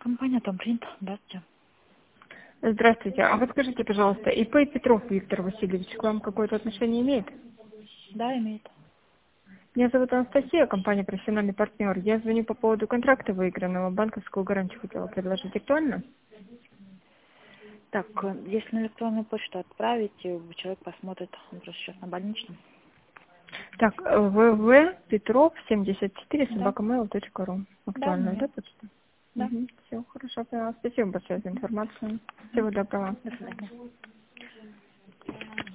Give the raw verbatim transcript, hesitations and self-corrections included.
Компания Томпринт. Здравствуйте. Здравствуйте. А вот скажите, пожалуйста, ИП Петров Виктор Васильевич к вам какое-то отношение имеет? Да, имеет. Меня зовут Анастасия, компания «Профессиональный партнер». Я звоню по поводу контракта выигранного. Банковскую гарантию хотела предложить. Актуально? Так, э, если на электронную почту отправить, э, человек посмотрит, он просто сейчас на больничном. Так, вэ вэ Петров семьдесят четыре Да, собака мэйл точка ру. да, Актуальная, да, имеет. почта? Да. Угу. Все, хорошо, поняла. Спасибо большое за информацию. Всего доброго. До свидания.